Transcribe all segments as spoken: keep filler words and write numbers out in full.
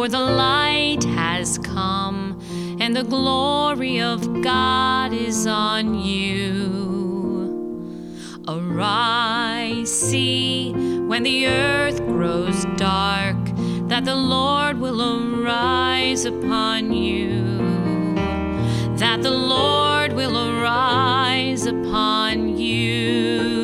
for the light has come, and the glory of God is on you. Arise, see, when the earth grows dark, that the Lord will arise upon you, that the Lord will arise upon you.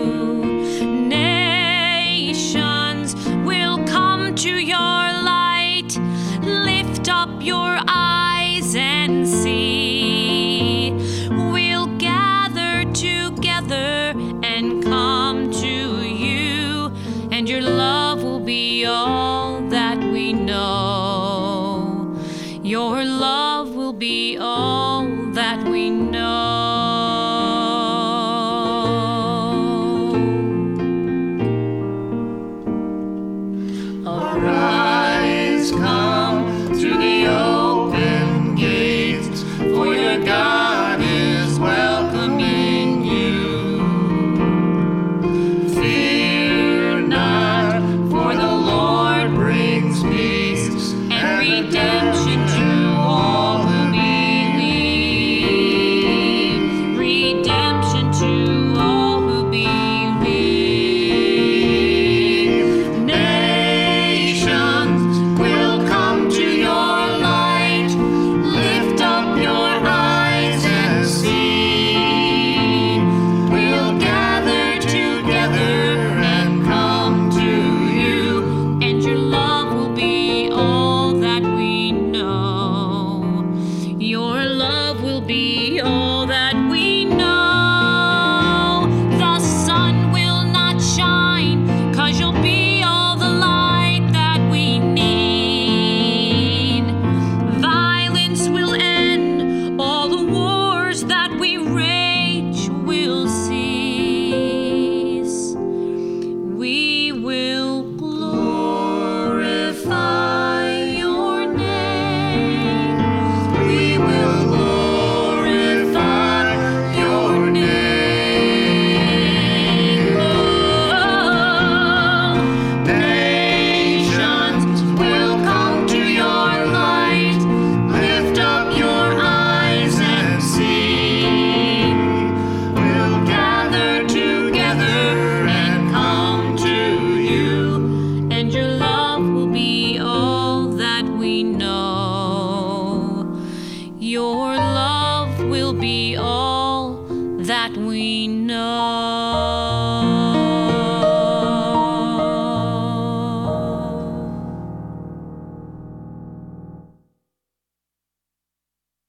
Nations will come to your light. Lift up your eyes and see. We'll gather together and come to you, and your love will be all that we know. Your love will be all that we know. Arise, come through the open gates, for your God is welcoming you. Fear not, for the Lord brings peace and redemption to all who believe. Redemption to all who believe. Nations will come to your light. Lift up your eyes and see. We'll gather together and come to you, and your love will be all that we know. Your love will be all that we know. The sun will not shine, 'cause you'll be all the light that we need. Violence will end, all the wars that we rage will cease. We will glorify your name. We will glorify your name. Oh, nations will come to your light. Lift up your eyes and see. We'll gather together and come to you, and your love will be all that we know. Your love will be all that we know.